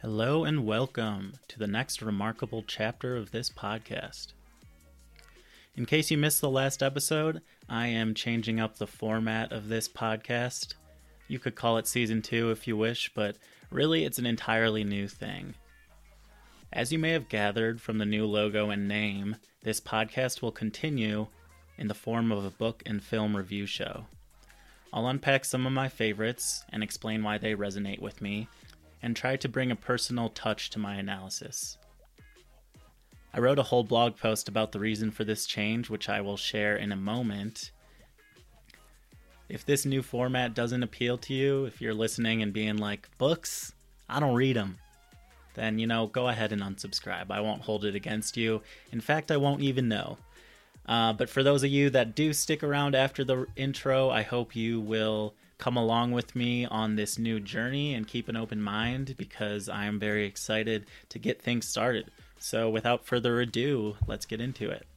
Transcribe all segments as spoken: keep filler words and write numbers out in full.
Hello and welcome to the next remarkable chapter of this podcast. In case you missed the last episode, I am changing up the format of this podcast. You could call it Season two if you wish, but really it's an entirely new thing. As you may have gathered from the new logo and name, this podcast will continue in the form of a book and film review show. I'll unpack some of my favorites and explain why they resonate with me, and try to bring a personal touch to my analysis. I wrote a whole blog post about the reason for this change, which I will share in a moment. If this new format doesn't appeal to you, if you're listening and being like, books? I don't read them. Then, you know, go ahead and unsubscribe. I won't hold it against you. In fact, I won't even know. Uh, but for those of you that do stick around after the intro, I hope you will come along with me on this new journey and keep an open mind, because I am very excited to get things started. So without further ado, let's get into it.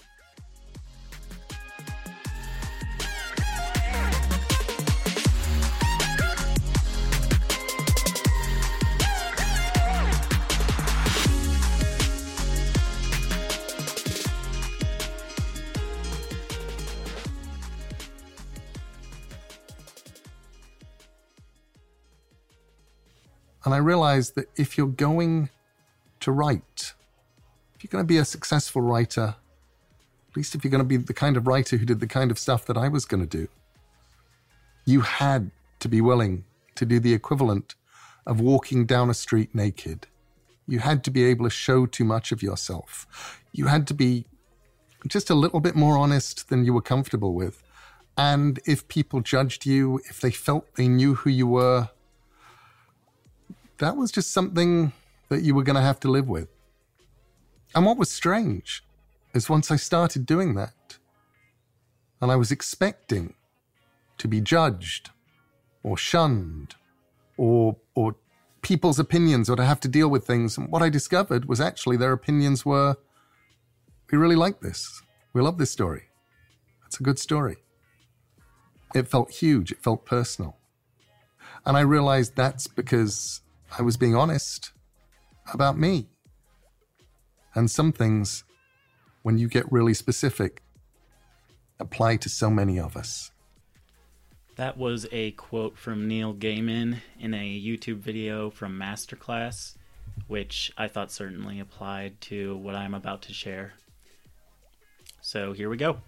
And I realized that if you're going to write, if you're going to be a successful writer, at least if you're going to be the kind of writer who did the kind of stuff that I was going to do, you had to be willing to do the equivalent of walking down a street naked. You had to be able to show too much of yourself. You had to be just a little bit more honest than you were comfortable with. And if people judged you, if they felt they knew who you were, that was just something that you were going to have to live with. And what was strange is once I started doing that, and I was expecting to be judged or shunned or or people's opinions, or to have to deal with things, and what I discovered was actually their opinions were, we really like this. We love this story. It's a good story. It felt huge. It felt personal. And I realized that's because I was being honest about me. And some things, when you get really specific, apply to so many of us. That was a quote from Neil Gaiman in a YouTube video from Masterclass, which I thought certainly applied to what I'm about to share. So here we go.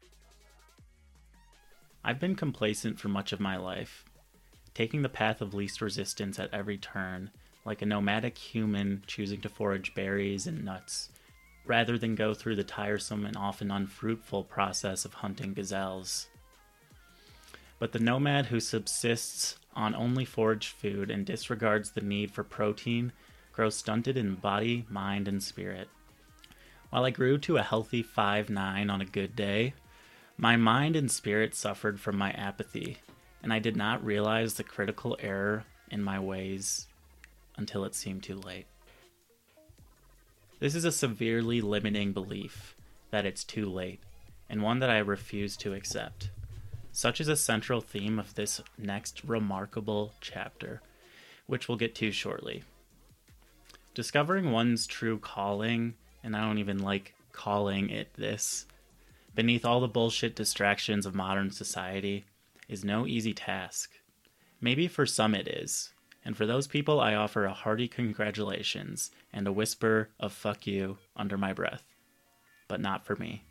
I've been complacent for much of my life, taking the path of least resistance at every turn, like a nomadic human choosing to forage berries and nuts, rather than go through the tiresome and often unfruitful process of hunting gazelles. But the nomad who subsists on only foraged food and disregards the need for protein grows stunted in body, mind, and spirit. While I grew to a healthy five nine on a good day, my mind and spirit suffered from my apathy, and I did not realize the critical error in my ways until it seemed too late. This is a severely limiting belief that it's too late, and one that I refuse to accept. Such is a central theme of this next remarkable chapter, which we'll get to shortly. Discovering one's true calling, and I don't even like calling it this, beneath all the bullshit distractions of modern society, is no easy task. Maybe for some it is, and for those people I offer a hearty congratulations and a whisper of fuck you under my breath. But not for me.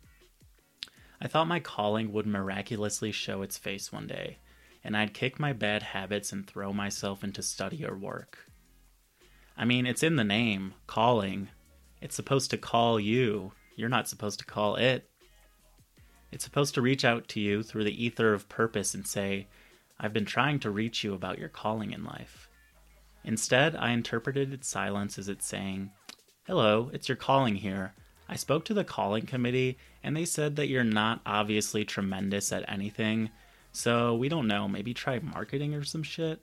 I thought my calling would miraculously show its face one day, and I'd kick my bad habits and throw myself into study or work. I mean, it's in the name, calling. It's supposed to call you. You're not supposed to call it. It's supposed to reach out to you through the ether of purpose and say, I've been trying to reach you about your calling in life. Instead, I interpreted its silence as it saying, hello, it's your calling here. I spoke to the calling committee, and they said that you're not obviously tremendous at anything, so we don't know, maybe try marketing or some shit?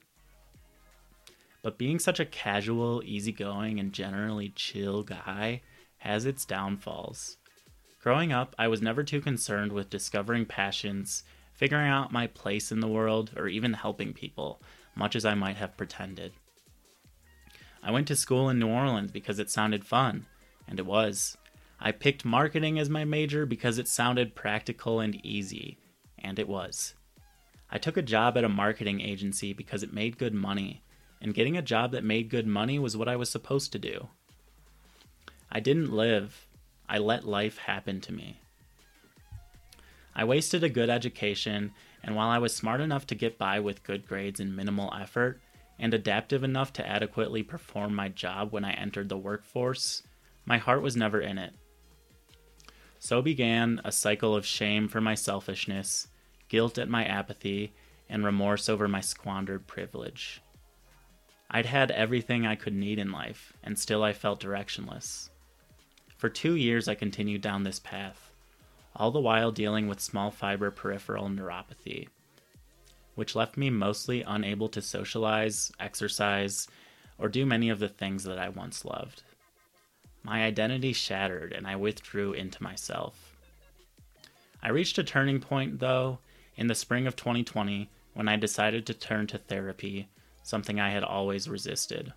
But being such a casual, easygoing, and generally chill guy has its downfalls. Growing up, I was never too concerned with discovering passions, figuring out my place in the world, or even helping people, much as I might have pretended. I went to school in New Orleans because it sounded fun, and it was. I picked marketing as my major because it sounded practical and easy, and it was. I took a job at a marketing agency because it made good money, and getting a job that made good money was what I was supposed to do. I didn't live. I let life happen to me. I wasted a good education, and while I was smart enough to get by with good grades and minimal effort, and adaptive enough to adequately perform my job when I entered the workforce, my heart was never in it. So began a cycle of shame for my selfishness, guilt at my apathy, and remorse over my squandered privilege. I'd had everything I could need in life, and still I felt directionless. For two years I continued down this path, all the while dealing with small fiber peripheral neuropathy, which left me mostly unable to socialize, exercise, or do many of the things that I once loved. My identity shattered, and I withdrew into myself. I reached a turning point, though, in the spring of twenty twenty, when I decided to turn to therapy, something I had always resisted.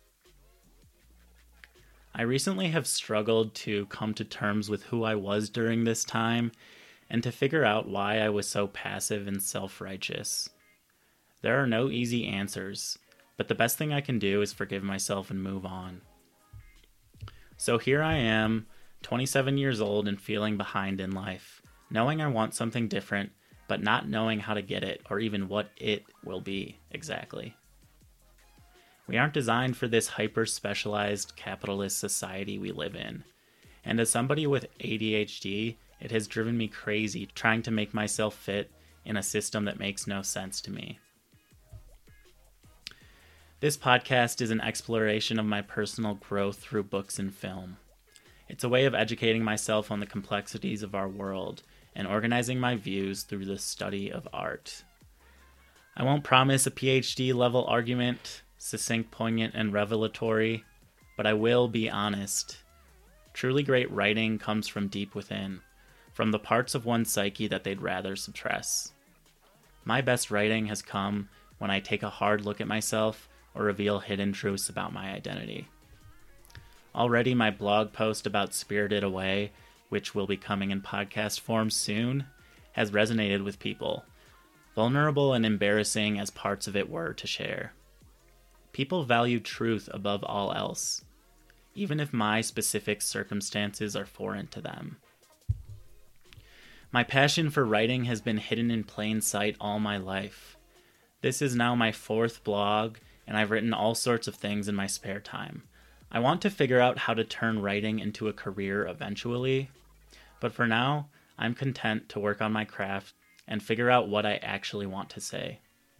I recently have struggled to come to terms with who I was during this time, and to figure out why I was so passive and self-righteous. There are no easy answers, but the best thing I can do is forgive myself and move on. So here I am, twenty-seven years old and feeling behind in life, knowing I want something different, but not knowing how to get it or even what it will be exactly. We aren't designed for this hyper-specialized capitalist society we live in, and as somebody with A D H D, it has driven me crazy trying to make myself fit in a system that makes no sense to me. This podcast is an exploration of my personal growth through books and film. It's a way of educating myself on the complexities of our world and organizing my views through the study of art. I won't promise a P H D level argument, succinct, poignant, and revelatory, but I will be honest. Truly great writing comes from deep within, from the parts of one's psyche that they'd rather suppress. My best writing has come when I take a hard look at myself or reveal hidden truths about my identity. Already my blog post about Spirited Away, which will be coming in podcast form soon, has resonated with people, vulnerable and embarrassing as parts of it were to share. People value truth above all else, even if my specific circumstances are foreign to them. My passion for writing has been hidden in plain sight all my life. This is now my fourth blog, and I've written all sorts of things in my spare time. I want to figure out how to turn writing into a career eventually, but for now, I'm content to work on my craft and figure out what I actually want to say.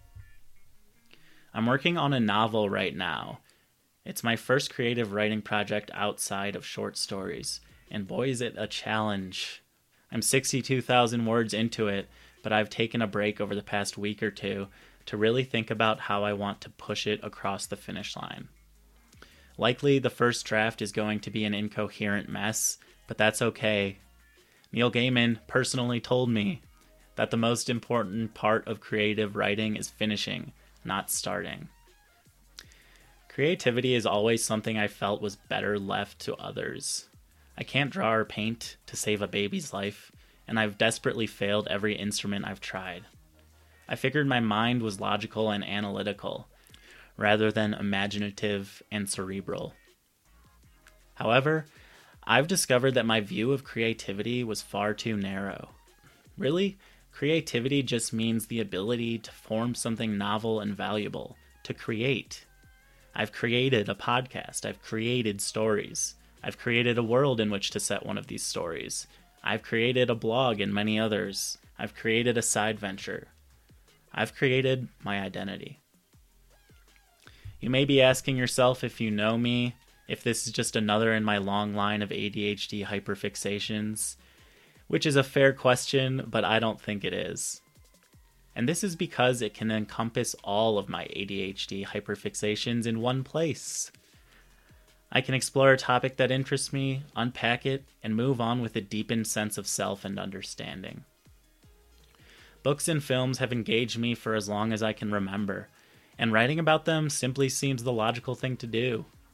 I'm working on a novel right now. It's my first creative writing project outside of short stories, and boy is it a challenge. I'm sixty-two thousand words into it, but I've taken a break over the past week or two to really think about how I want to push it across the finish line. Likely the first draft is going to be an incoherent mess, but that's okay. Neil Gaiman personally told me that the most important part of creative writing is finishing, not starting. Creativity is always something I felt was better left to others. I can't draw or paint to save a baby's life, and I've desperately failed every instrument I've tried. I figured my mind was logical and analytical, rather than imaginative and cerebral. However, I've discovered that my view of creativity was far too narrow. Really, creativity just means the ability to form something novel and valuable, to create. I've created a podcast, I've created stories, I've created a world in which to set one of these stories, I've created a blog and many others, I've created a side venture. I've created my identity. You may be asking yourself if you know me, if this is just another in my long line of A D H D hyperfixations, which is a fair question, but I don't think it is. And this is because it can encompass all of my A D H D hyperfixations in one place. I can explore a topic that interests me, unpack it, and move on with a deepened sense of self and understanding. Books and films have engaged me for as long as I can remember, and writing about them simply seems the logical thing to do.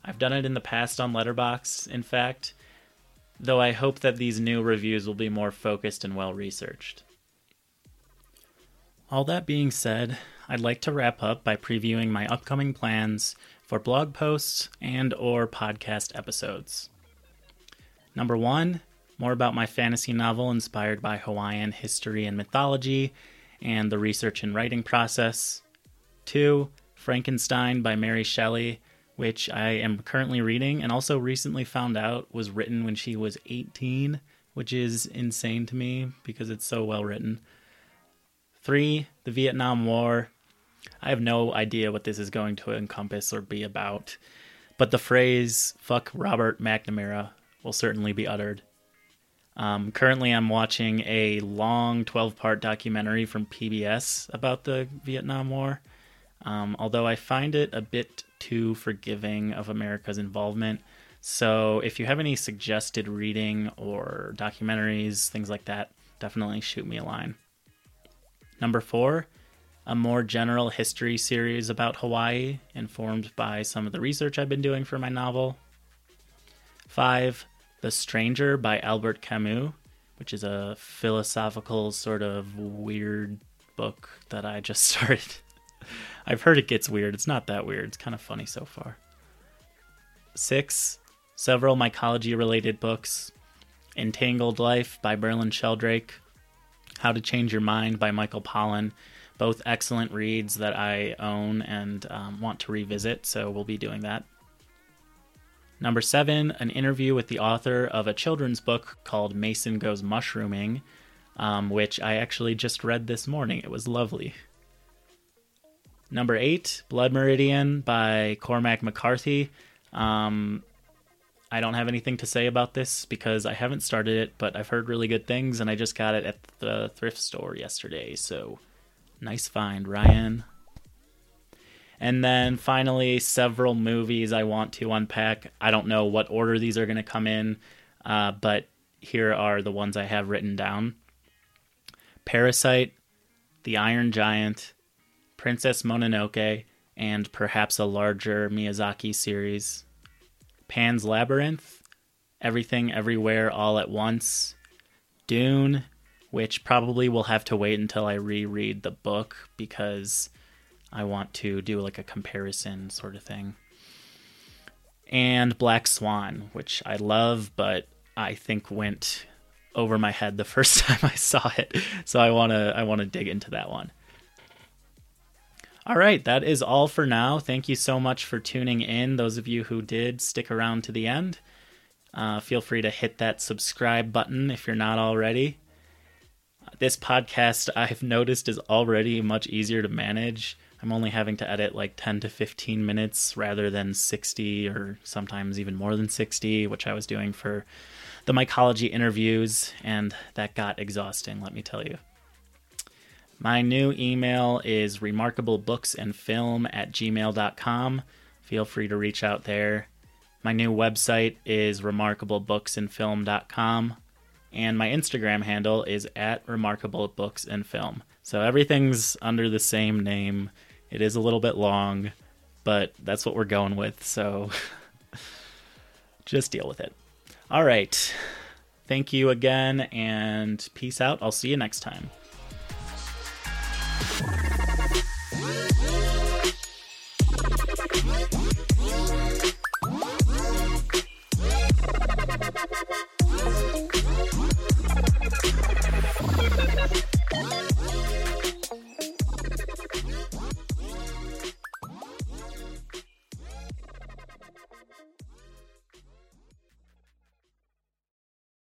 I've done it in the past on Letterboxd, in fact, though I hope that these new reviews will be more focused and well-researched. All that being said, I'd like to wrap up by previewing my upcoming plans for blog posts and or podcast episodes. Number one, more about my fantasy novel inspired by Hawaiian history and mythology and the research and writing process. Two, Frankenstein by Mary Shelley, which I am currently reading and also recently found out was written when she was eighteen, which is insane to me because it's so well written. Three, the Vietnam War. I have no idea what this is going to encompass or be about, but the phrase, fuck Robert McNamara, will certainly be uttered. Um, currently, I'm watching a long twelve-part documentary from P B S about the Vietnam War, um, although I find it a bit too forgiving of America's involvement. So if you have any suggested reading or documentaries, things like that, definitely shoot me a line. Number four, a more general history series about Hawaii, informed by some of the research I've been doing for my novel. Five, The Stranger by Albert Camus, which is a philosophical sort of weird book that I just started. I've heard it gets weird. It's not that weird. It's kind of funny so far. Six, several mycology-related books. Entangled Life by Berlin Sheldrake. How to Change Your Mind by Michael Pollan. Both excellent reads that I own and um, want to revisit, so we'll be doing that. Number seven, an interview with the author of a children's book called Mason Goes Mushrooming, um, which I actually just read this morning. It was lovely. Number eight, Blood Meridian by Cormac McCarthy. Um, I don't have anything to say about this because I haven't started it, but I've heard really good things, and I just got it at the thrift store yesterday, so nice find, Ryan. And then finally, several movies I want to unpack. I don't know what order these are going to come in, uh, but here are the ones I have written down. Parasite, The Iron Giant, Princess Mononoke, and perhaps a larger Miyazaki series. Pan's Labyrinth, Everything Everywhere All at Once, Dune, which probably will have to wait until I reread the book because I want to do like a comparison sort of thing. And Black Swan, which I love, but I think went over my head the first time I saw it. So I want to I want to dig into that one. All right, that is all for now. Thank you so much for tuning in. Those of you who did stick around to the end, uh, feel free to hit that subscribe button if you're not already. This podcast, I've noticed, is already much easier to manage. I'm only having to edit like ten to fifteen minutes rather than sixty or sometimes even more than sixty, which I was doing for the mycology interviews, and that got exhausting, let me tell you. My new email is remarkablebooksandfilm at gmail dot com. Feel free to reach out there. My new website is remarkable books and film dot com. And my Instagram handle is at remarkablebooksandfilm. So everything's under the same name. It is a little bit long, but that's what we're going with. So just deal with it. All right. Thank you again, and peace out. I'll see you next time.